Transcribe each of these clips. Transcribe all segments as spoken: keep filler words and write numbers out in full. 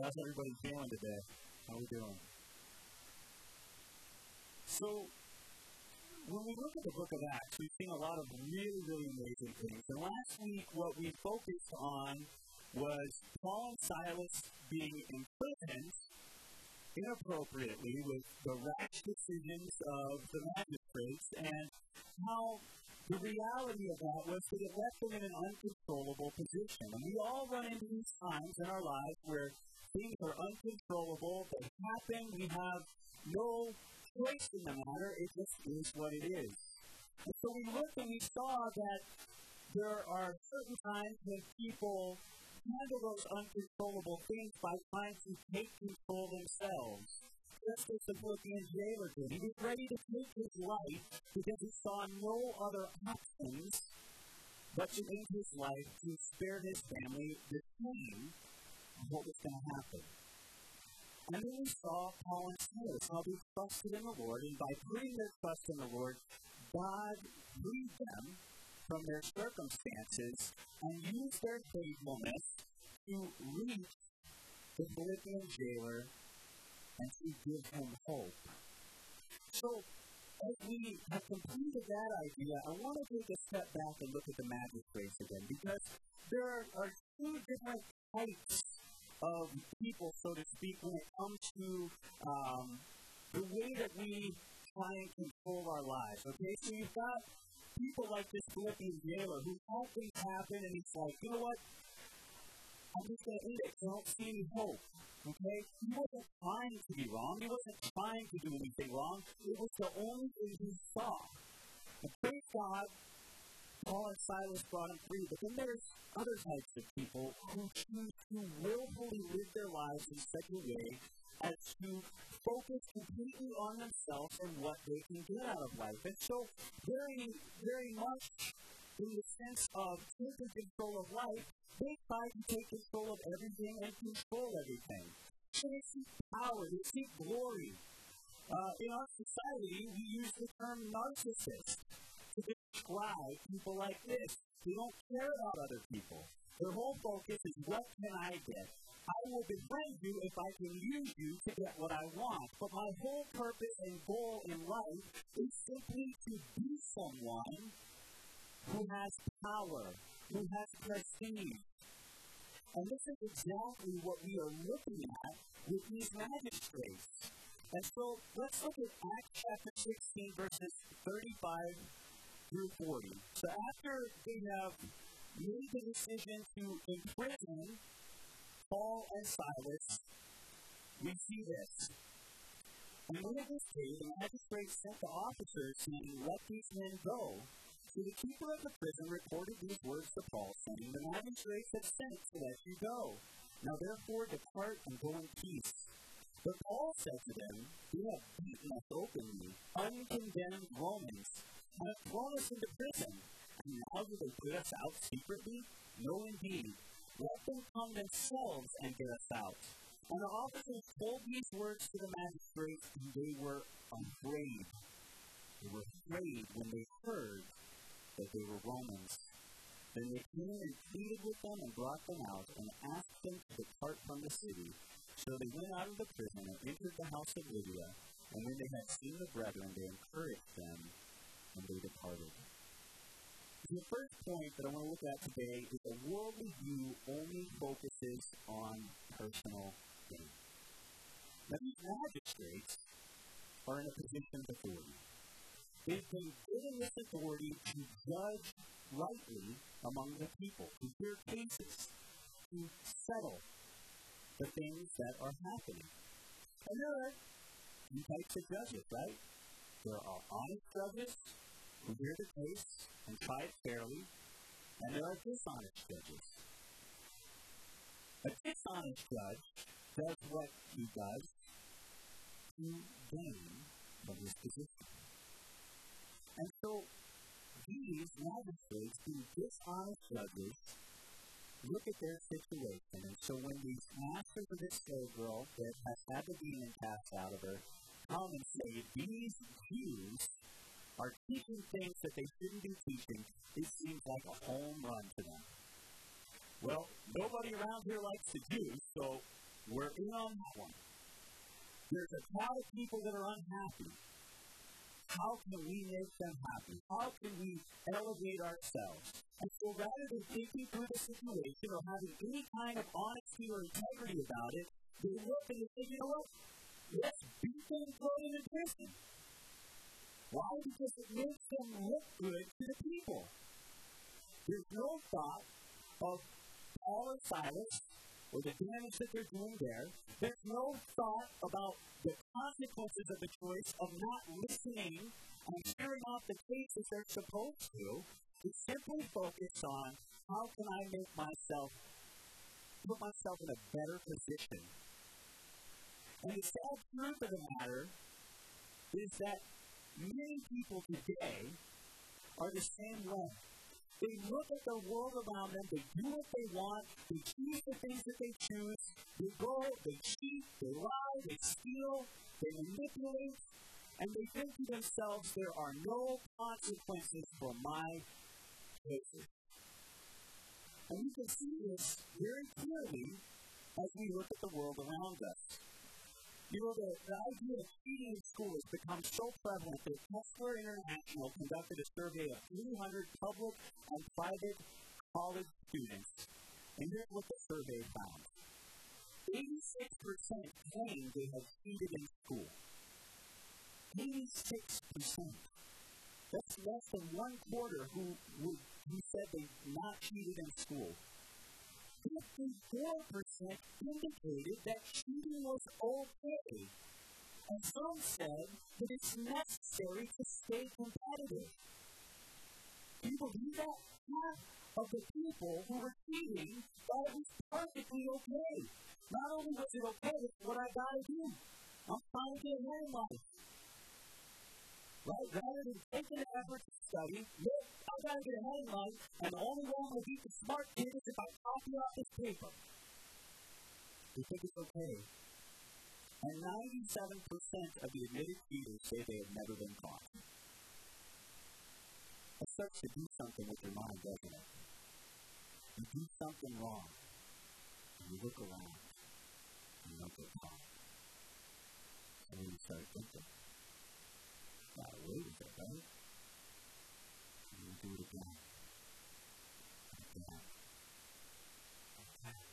How's everybody feeling today? How are we doing? So, when we look at the book of Acts, we've seen a lot of really, really amazing things. And last week, what we focused on was Paul and Silas being imprisoned inappropriately with the rash decisions of the magistrates, and how the reality of that was that it left them in an uncontrollable position. And we all run into these times in our lives where things are uncontrollable, they happen, we have no choice in the matter, it just is what it is. And so we looked and we saw that there are certain times when people handle those uncontrollable things by trying to take control themselves. Just as the Philippian jailer did. He was ready to take his life because he saw no other options but to end his life to spare his family the pain of what was going to happen. And then we saw Paul and Silas, how they trusted in the Lord, and by putting their trust in the Lord, God freed them from their circumstances and used their faithfulness to reach the Philippian jailer and to give him hope. So, as we have completed that idea, I want to take a step back and look at the magistrates again, because there are, are two different types of people, so to speak, when it comes to um, the way that we try and control our lives. Okay, so you've got people like this Philippian jailer who all things happen, and he's like, you know what? I'm just going to end it. I don't see any hope. Okay? He wasn't trying to be wrong. He wasn't trying to do anything wrong. It was the only thing he saw. And praise God, Paul and Silas brought him free. But then there's other types of people who choose to willfully live their lives in such a way as to focus completely on themselves and what they can get out of life. And so, very, very much in the sense of taking control of life, they try to take control of everything and control everything. So they seek power, they seek glory. Uh, in our society, we use the term narcissist to describe people like this. They don't care about other people. Their whole focus is, what can I get? I will befriend you if I can use you to get what I want. But my whole purpose and goal in life is simply to be someone who has power, who has prestige. And this is exactly what we are looking at with these magistrates. And so let's look at Acts chapter sixteen, verses thirty-five through forty. So after they have made the decision to imprison Paul and Silas, we see this. And when it was day, the magistrates sent the officers, saying, let these men go. So the keeper of the prison reported these words to Paul, saying, the magistrates have sent to let you go. Now therefore depart and go in peace. But Paul said to them, you have beaten us openly, uncondemned Romans, and have thrown us into prison. And now do they put us out secretly? No, indeed. Let them come themselves and get us out. And the officers told these words to the magistrates, and they were afraid. They were afraid when they heard that they were Romans. Then they came and pleaded with them and brought them out, and asked them to depart from the city. So they went out of the prison and entered the house of Lydia, and when they had seen the brethren, they encouraged them, and they departed. The first point that I want to look at today is a worldly view only focuses on personal gain. Now, these magistrates are in a position of authority. They've been given this authority to judge rightly among the people, to hear cases, to settle the things that are happening. And there are two types of judges, right? There are honest judges who hear the case and try it fairly, and there are dishonest judges. A dishonest judge does what he does to gain from his position. And so, these magistrates, these dishonest judges, look at their situation. And so when these masters of this slave girl that has had the demon cast out of her come and say, these Jews are teaching things that they shouldn't be teaching, it seems like a home run to them. Well, nobody around here likes the Jews, so We're in on that one. There's a crowd of people that are unhappy. How can we make them happy? How can we elevate ourselves? And so rather than thinking through the situation or having any kind of honesty or integrity about it, they look and they say, you know what? Let's beat them and throw them in prison. Why? Because it makes them look good to the people. There's no thought of Paul and Silas or the damage that they're doing there. There's no thought about the consequences of the choice of not listening and hearing off the case as they're supposed to. It's simply focused on how can I make myself, put myself in a better position. And the sad truth of the matter is that many people today are the same way. They look at the world around them, they do what they want, they choose the things that they choose, they go, they cheat, they lie, they steal, they manipulate, and they think to themselves, there are no consequences for my choices. And you can see this very clearly as we look at the world around us. You know, the, the idea of cheating in school has become so prevalent that Kessler International conducted a survey of three hundred public and private college students. And here's what the survey found. eighty-six percent claimed they had cheated in school. eighty-six percent. That's less than one quarter who, who, who said they not cheated in school. fifty-four percent indicated that cheating was okay. And some said that it's necessary to stay competitive. Do you believe that? Half of the people who were cheating thought it was perfectly okay. Not only was it okay, it's what I gotta do. I'm trying to get ahead in life. Right? Rather than taking the effort to study, look, I've got to get ahead in life, and the only way I'm going to beat the smart kid is if I copy off this paper. They think it's okay. And ninety-seven percent of the admitted cheaters say they have never been caught. It starts to do something with your mind, doesn't it? You do something wrong, and you look around, and you don't get caught. And then you start thinking, got away with it, right? And you do it again. Again. Again.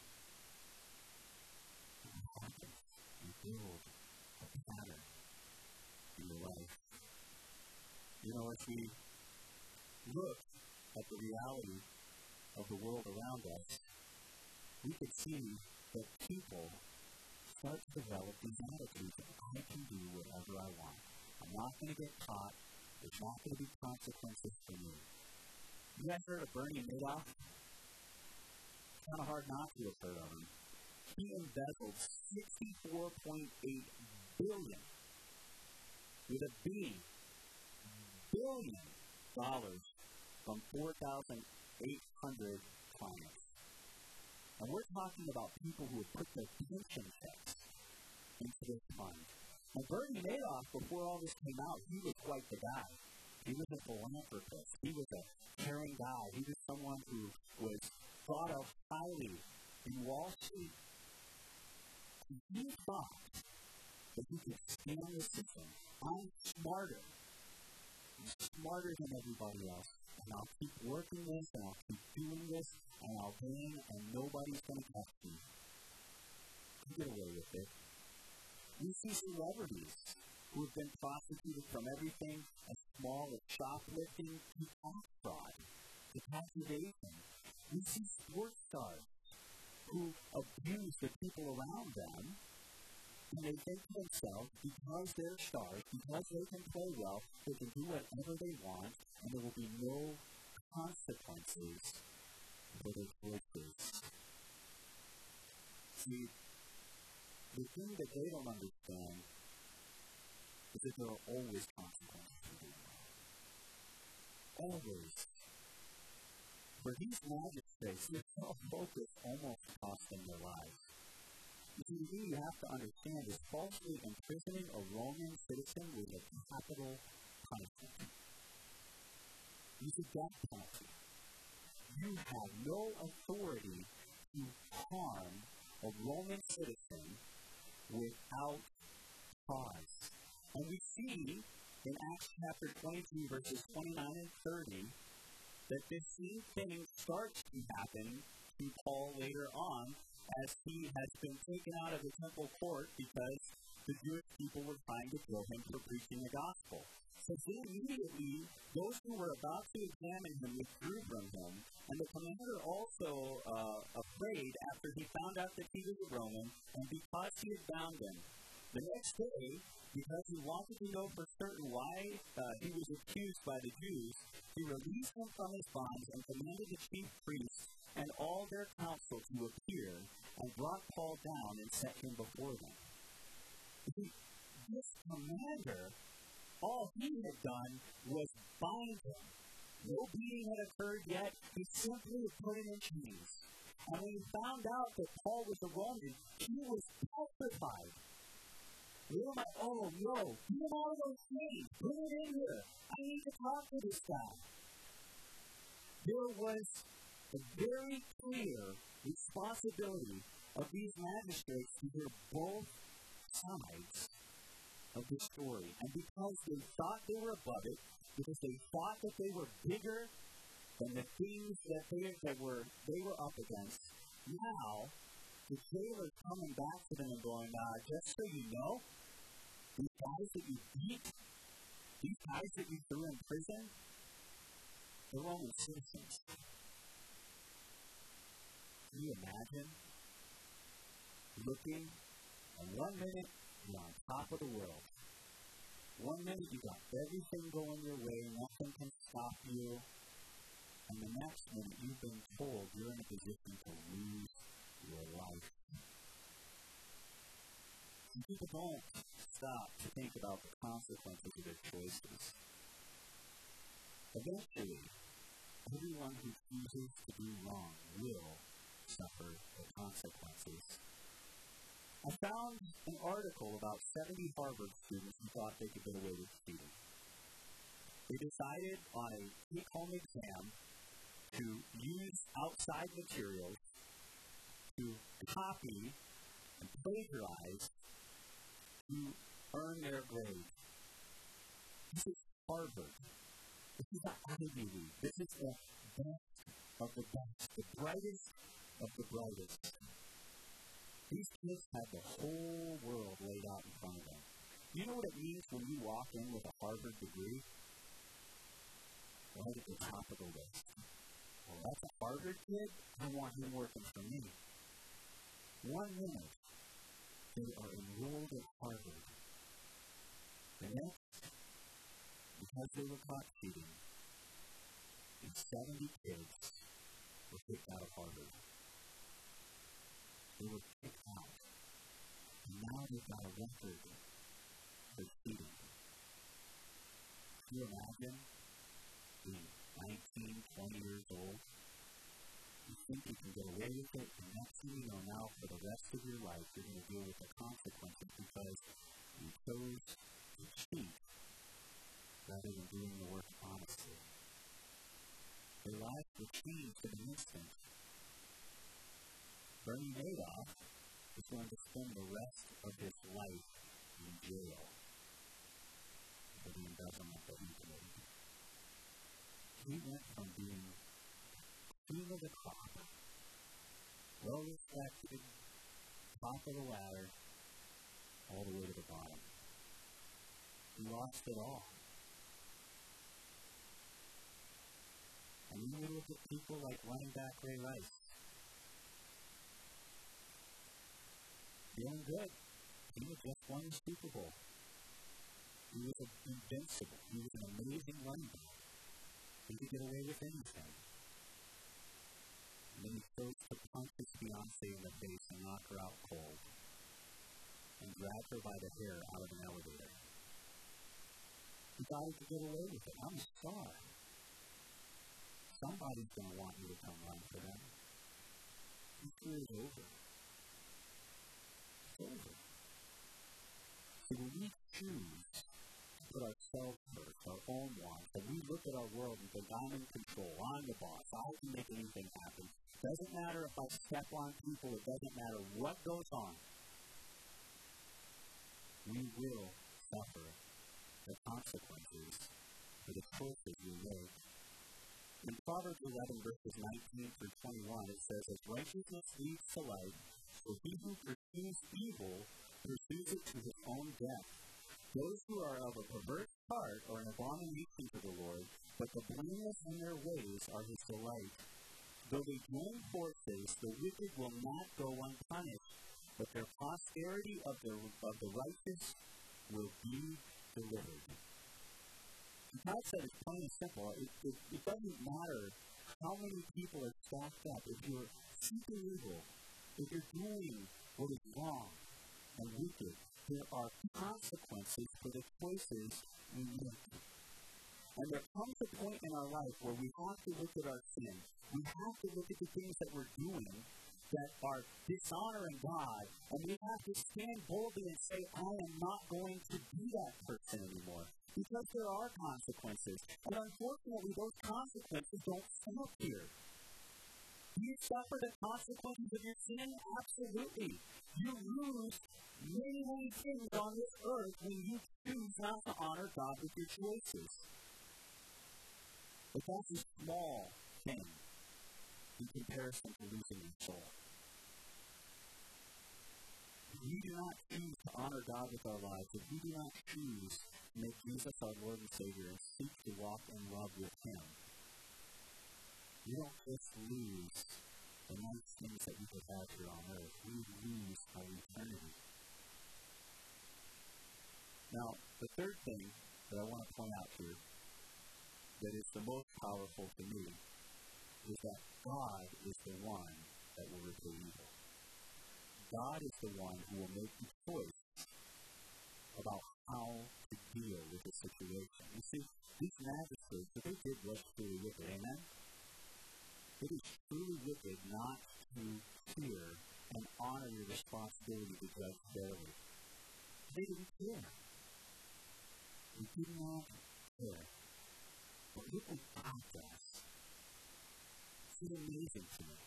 And what happens? You build a pattern in your life. You know, as we look at the reality of the world around us, we can see that people start to develop these attitudes of, I can do whatever I want. I'm not going to get caught. There's not going to be consequences for me. You guys heard of Bernie Madoff? It's kind of hard not to have heard of him. He embezzled sixty-four point eight billion dollars with a B, billion dollars from four thousand eight hundred clients. And we're talking about people who have put their pension checks into this fund. And Bernie Madoff, before all this came out, he was quite the guy. He was a philanthropist. He was a caring guy. He was someone who was thought of highly in Wall Street. And he thought that he could stand the system. I'm smarter. I'm smarter than everybody else. And I'll keep working this, and I'll keep doing this, and I'll gain, and nobody's going to catch me. You get away with it. You see celebrities who have been prosecuted from everything as small as shoplifting to tax fraud, to tax evasion. You see sports stars who abuse the people around them, and they think to themselves, because they're stars, because they can play well, they can do whatever they want, and there will be no consequences for their choices. See, the thing that they don't understand is that there are always consequences for doing wrong. Always. For these magistrates, this focus almost cost them their lives. You see, the thing you have to understand is falsely imprisoning a Roman citizen with a capital punishment. It's a death penalty. You have no authority to harm a Roman citizen without cause. And we see in Acts chapter twenty-two, verses twenty-nine and thirty, that this same thing starts to happen to Paul later on as he has been taken out of the temple court because the Jewish people were trying to kill him for preaching the gospel. So then immediately, those who were about to examine him withdrew from him, and the commander also, uh, afraid after he found out that he was a Roman, and because he had bound him, the next day, because he wanted to know for certain why uh, he was accused by the Jews, he released him from his bonds and commanded the chief priests and all their council to appear, and brought Paul down and set him before them. See, this commander, all he had done was bind him. No beating had occurred yet. He simply put him in chains. And when he found out that Paul was a Roman, he was petrified. They were like, oh, no, get him out of those chains. Bring him in here. I need to talk to this guy. There was a very clear responsibility of these magistrates to hear both sides of the story. And because they thought they were above it, because they thought that they were bigger than the things that they, that were, they were up against, now the jailer's coming back to them and going, uh, just so you know, these guys that you beat, these guys that you threw in prison, they're Roman citizens. Can you imagine looking, and one minute you're on top of the world. One minute you got everything going your way, nothing can stop you, and the next minute you've been told you're in a position to lose your life. And people don't stop to think about the consequences of their choices. Eventually, everyone who chooses to do wrong will suffer the consequences. I found an article about seventy Harvard students who thought they could get away with cheating. They decided on a take-home exam to use outside materials to copy and plagiarize to earn their grade. This is Harvard. This is the Ivy League. This is the best of the best, the brightest of the brightest. These kids have the whole world laid out in front of them. You know what it means when you walk in with a Harvard degree? Right at the top of the list. Well, that's a Harvard kid. I want him working for me. One minute, they are enrolled at Harvard. The next, because they were caught cheating, and seventy kids were kicked out of Harvard. They were kicked out. And now they've got a record for cheating. Can you imagine being nineteen, twenty years old? You think you can get away with it, and next thing you know, now for the rest of your life, you're going to deal with the consequences because you chose to cheat rather than doing the work honestly. Their lives were changed in an instant. Bernie Madoff is going to spend the rest of his life in jail for the embezzlement that he committed. He went from being king of the crop, well-respected, top of the ladder, all the way to the bottom. He lost it all. And then we look at people like running back Ray Rice. Feeling good. He had just won the Super Bowl. He was invincible. He was an amazing running back. He could get away with anything. And then he chose to punch his fiancée in the face and knock her out cold. And drag her by the hair out of an elevator. He thought he could get away with it. I'm a star. Somebody's going to want you to come run for them. His career is over. Over. So when we choose to put ourselves first, our own wants, that we look at our world and think, I'm in control, I'm the boss, I can make anything happen. Doesn't matter if I step on people, it doesn't matter what goes on. We will suffer the consequences for the choices we make. In Proverbs eleven, verses nineteen through twenty-one, it says, as righteousness leads to life, so he who pursues evil pursues it to his own death. Those who are of a perverse heart are an abomination to the Lord, but the blameless in their ways are his delight. Though they join forces, the wicked will not go unpunished, but their posterity of the, of the righteous will be delivered. And God said it's plain and simple. It, it, it doesn't matter how many people are stacked up. If you're seeking evil, if you're doing what is wrong and wicked, there are consequences for the choices we make. And there comes a point in our life where we have to look at our sin. We have to look at the things that we're doing that are dishonoring God, and we have to stand boldly and say, I am not going to be that person anymore. Because there are consequences. And unfortunately, those consequences don't stop here. Do you suffer the consequences of your sin? Absolutely. You lose many, many things on this earth when you choose not to honor God with your choices. But that's a small thing in comparison to losing your soul. If we do not choose to honor God with our lives, if we do not choose to make Jesus our Lord and Savior and seek to walk in love with Him, we don't just lose the nice things that we could have here on earth. We lose our eternity. Now, the third thing that I want to point out here that is the most powerful to me is that God is the one that will repay evil. God is the one who will make the choice about how to deal with the situation. You see, these magistrates, what they did was truly wicked. Amen? It is truly wicked not to fear and honor your responsibility to judge fairly. They didn't care. They did not care. But look at us. It's amazing to me.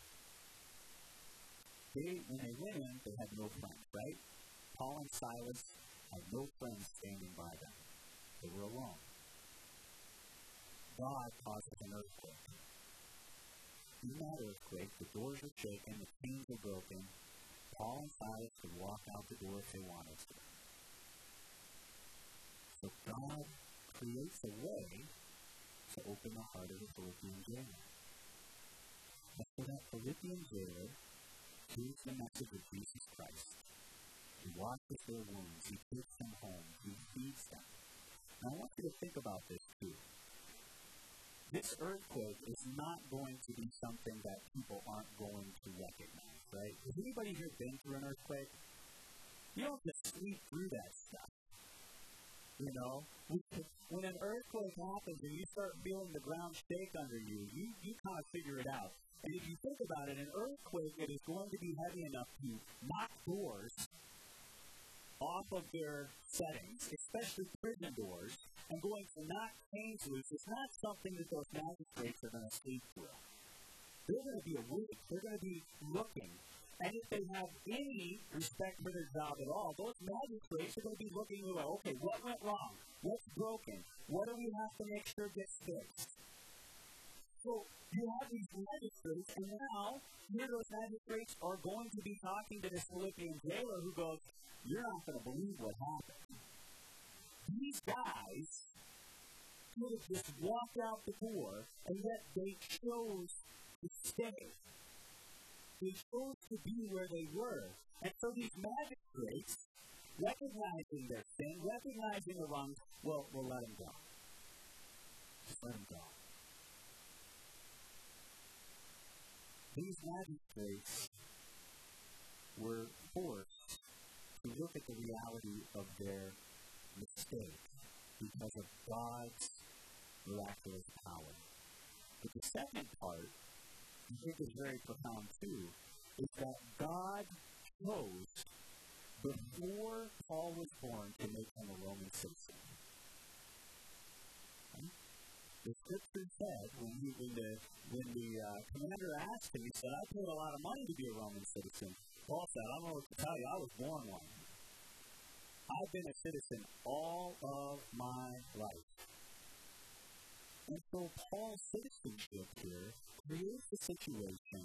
They, when they went in, they had no friends, right? Paul and Silas had no friends standing by them. They were alone. God causes an earthquake. In that earthquake, the doors are shaken, the chains are broken. Paul and Silas could walk out the door if they wanted to. So God creates a way to open the heart of the Philippian jailer. And so that Philippian jailer hears the message of Jesus Christ. He washes their wounds. He takes them home. He feeds them. Now I want you to think about this too. This earthquake is not going to be something that people aren't going to recognize, right? Has anybody here been through an earthquake? You don't just sleep through that stuff. You know, when an earthquake happens and you start feeling the ground shake under you, you, you kind of figure it out. And if you think about it, an earthquake that is going to be heavy enough to knock doors off of their settings, especially prison doors, and going to knock chains loose, it's not something that those magistrates are going to sleep through. They're going to be awake. They're going to be looking. And if they have any respect for their job at all, those magistrates are going to be looking and go, okay, what went wrong? What's broken? What do we have to make sure gets fixed? So you have these magistrates, and now here those magistrates are going to be talking to this Philippian jailer who goes, you're not going to believe what happened. These guys could have just walked out the door, and yet they chose to stay. They chose to be where they were. And so these magistrates, recognizing their sin, recognizing the wrong, well, we'll let them go. Just let them go. These magistrates were forced to look at the reality of their mistake because of God's miraculous power. But the second part, I think is very profound too, is that God chose before Paul was born to make him a Roman citizen. Okay? The scripture said, when, he, when the, when the uh, commander asked him, he said, I paid a lot of money to be a Roman citizen. Paul said, I don't know what to tell you, I was born one. I've been a citizen all of my life. And so Paul's citizenship here creates a situation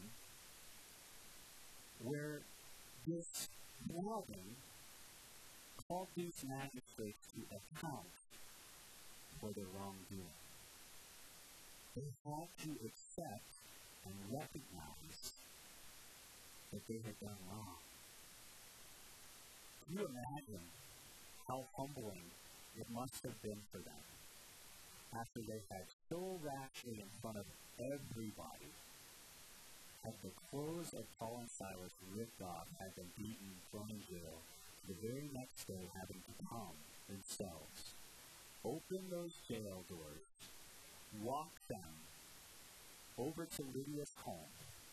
where this Roman called these magistrates to account for their wrongdoing. They had to accept and recognize that they had done wrong. Can you imagine how humbling it must have been for them after they had so rashly in front of everybody had the clothes of Paul and Silas ripped off, had them beaten, thrown in jail, the very next day having to come themselves, open those jail doors, walk them over to Lydia's home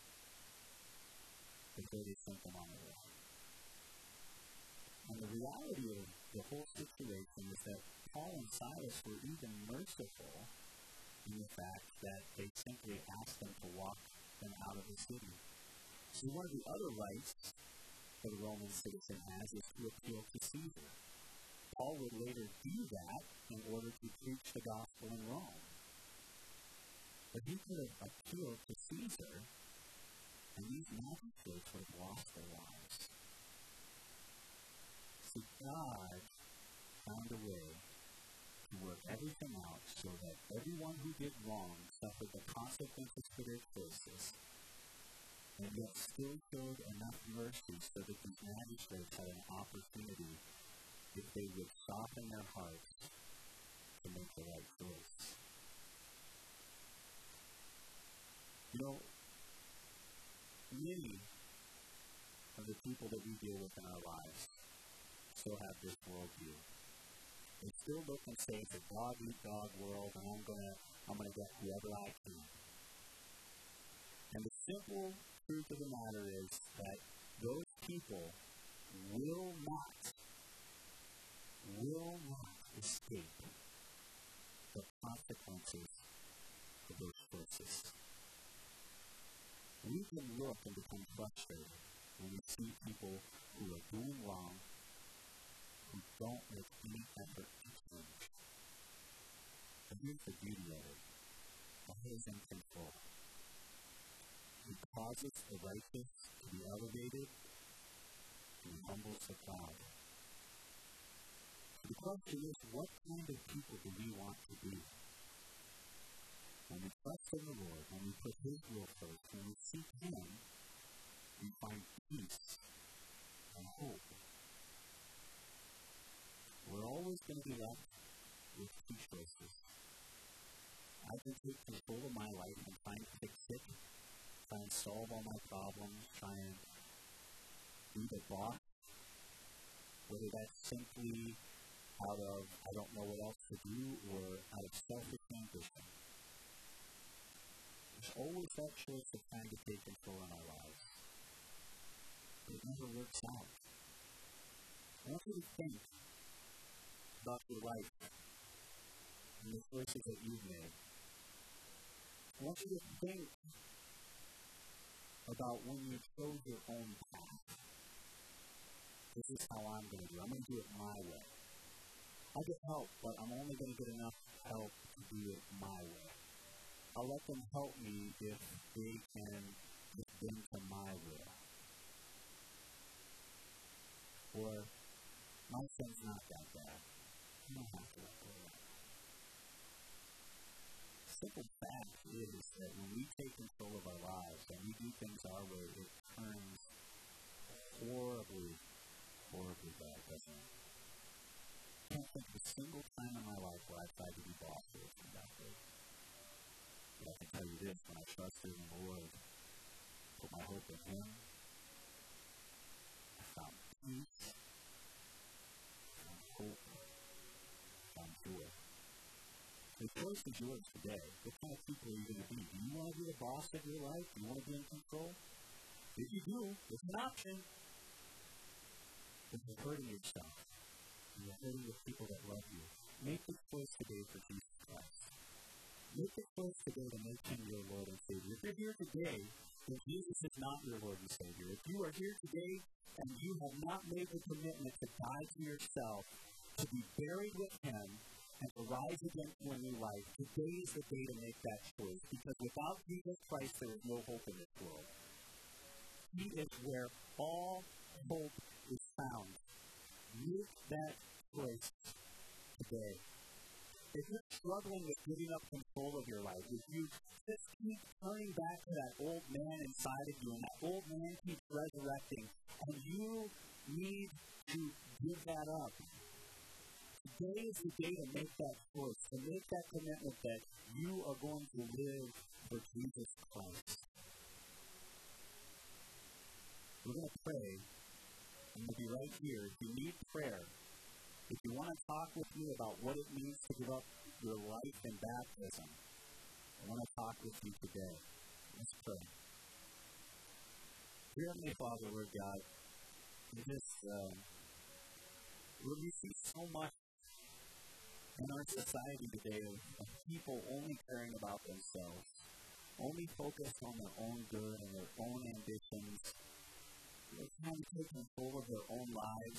before they sent them on their way. And the reality of the whole situation is that Paul and Silas were even merciful in the fact that they simply asked them to walk them out of the city. So one of the other rights that a Roman citizen has is to appeal to Caesar. Paul would later do that in order to preach the gospel in Rome. But he could have appealed to Caesar, and these magistrates would have lost their lives. So God found a way to work everything out so that everyone who did wrong suffered the consequences for their choices, and yet still showed enough mercy so that these magistrates had an opportunity, if they would soften their hearts, to make the right choice. You know, many of the people that we deal with in our lives still have this worldview. They still look and say it's a dog-eat-dog world, and I'm gonna, I'm gonna get whoever I can. And the simple truth of the matter is that those people will not, will not escape the consequences of those choices. We can look and become frustrated when we see people who are doing wrong, who don't make any effort to change. But here's the beauty of it. God is in control. He causes the righteous to be elevated, and he humbles the proud. The question is, what kind of people do we want to be? When we trust in the Lord, when we put His will first, when we seek Him, we find peace and hope. We're always going to be left with two choices. I can take control of my life and try and fix it, try and solve all my problems, try and be the boss, whether that's simply out of I don't know what else to do or out of selfish ambition. There's always that choice of trying to take control in our lives. But it never works out. I want you to think about your life and the choices that you've made. I want you to think about when you chose your own path. This is how I'm going to do it. I'm going to do it my way. I get help, but I'm only going to get enough help to do it my way. I'll let them help me if they can get them to my will. Or, my son's not that bad. You don't have to let go of that. Simple fact is that when we take control of our lives and we do things our way, it turns horribly, horribly bad, doesn't it? I can't think of a single time in my life where I tried to be boss or anything that way. But I can tell you this, when I trusted in the Lord, put my hope in Him, I found peace, I found hope, I found joy. The choice is yours today. What kind of people are you going to be? Do you want to be the boss of your life? Do you want to be in control? If you do, it's an option. But you're hurting yourself. You're hurting the people that love you. Make the choice today for Jesus Christ. make the choice today to make him your Lord and Savior. If you're here today and Jesus is not your Lord and Savior, if you are here today and you have not made the commitment to die to yourself, to be buried with him, and to rise again to a new life, today is the day to make that choice. Because without Jesus Christ, there is no hope in this world. He is where all hope is found. Make that choice today. If you're struggling with giving up control of your life, if you just keep turning back to that old man inside of you, and that old man keeps resurrecting, and you need to give that up, today is the day to make that choice, to make that commitment that you are going to live for Jesus Christ. We're going to pray, and we'll be right here. If you need prayer, if you want to talk with me about what it means to give up your life in baptism, I want to talk with you today. Let's pray. Dear Heavenly Father, Lord God, we just, uh, Lord, we see so much in our society today of, of people only caring about themselves, only focused on their own good and their own ambitions. They're trying to take control of their own lives.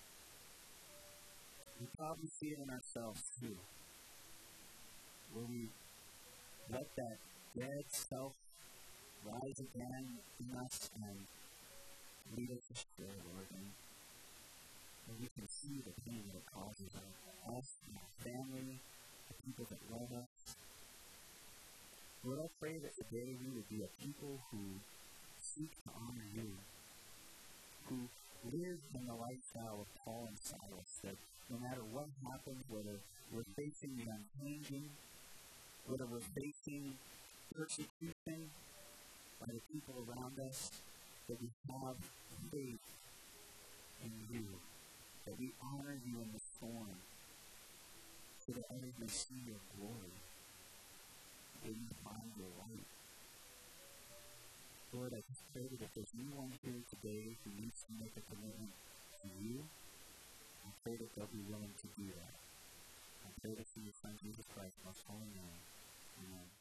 We probably see it in ourselves too, where we let that dead self rise again in us and lead us astray, Lord. And where we can see the pain that it causes us and our family, the people that love us. Lord, I pray that today we would be a people who seek to honor you, who live in the lifestyle of Paul and Silas, that no matter what happens, whether we're facing the unchanging, whether we're facing persecution by the people around us, that we have faith in you, that we honor you in the storm, so that others may see your glory, that we find your light. Lord, I just pray that if there's anyone here today who needs to make a commitment to you, I pray that they'll be willing to do that. I pray this in your Son, Jesus Christ, most holy name. Amen.